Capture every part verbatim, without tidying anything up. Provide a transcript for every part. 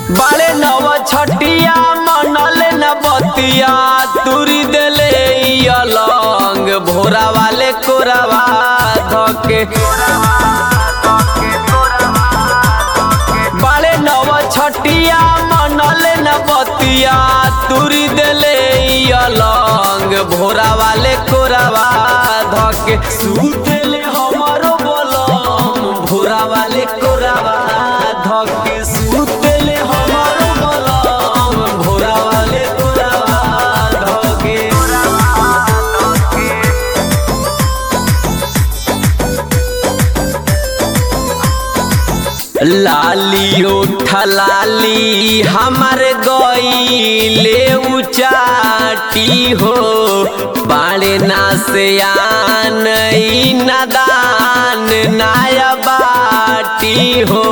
बाले नव छटिया मनल न बतिया तुरी देले अलंग भोरा वाले कोरावा धके बाले नव छटिया मनल न बतिया तुरी देले अलंग भोरा वाले कोरावा धके सुतेले हमारो बलम भोरा वाले कोरावा धके सुतेले हमारो बलम भोरा वाले कोरावा धके लाली उठा लाली हमारे गईले उचाटी हो बाड़े ना से आन नादान नाया बाटी हो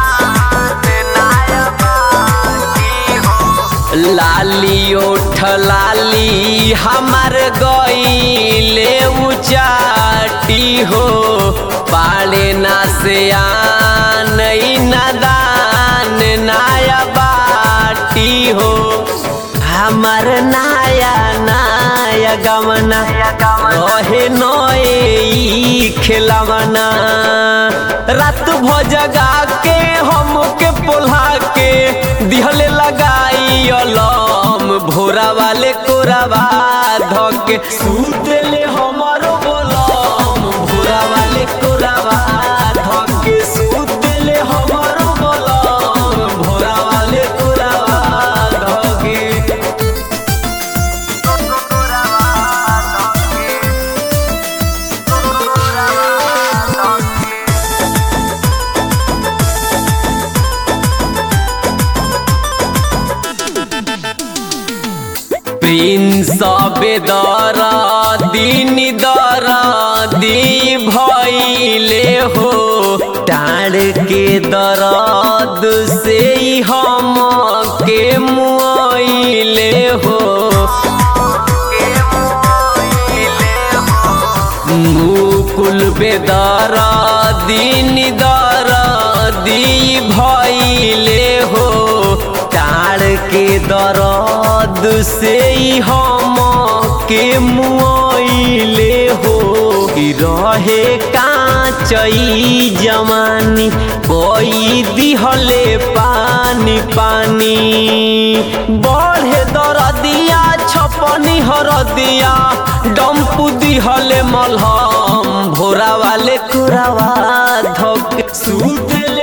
लाली उठ लाली हमार गईले उचाटी हो बाड़े ना से आन नादान नाया बाटी हो हमार नाया नाया गमना रहे नए खेलवना रात भजगा के हमके पोल्हा के दिहले लगाई अलम भोरा वाले कोरावा धके सुतेले हमारो बलम भोरा वाले कोरावा धके सुतेले हमारो बलम भोरा वाले कोरावा धके प्रिंस बेदर दिन दर दी भइले हो टाड़ के दर्द से हम के मुइले हो मुकुल बेदर दिन दर दी भइले हो टाड़ के दर्द से हम के मुइले हो रहे कांचई जमानी कोई दिहले पानी पानी बढ़े दरदिया छपनी हरदिया डम्पू दिहले मलहम भोरा वाले कोरावा धके सुतेले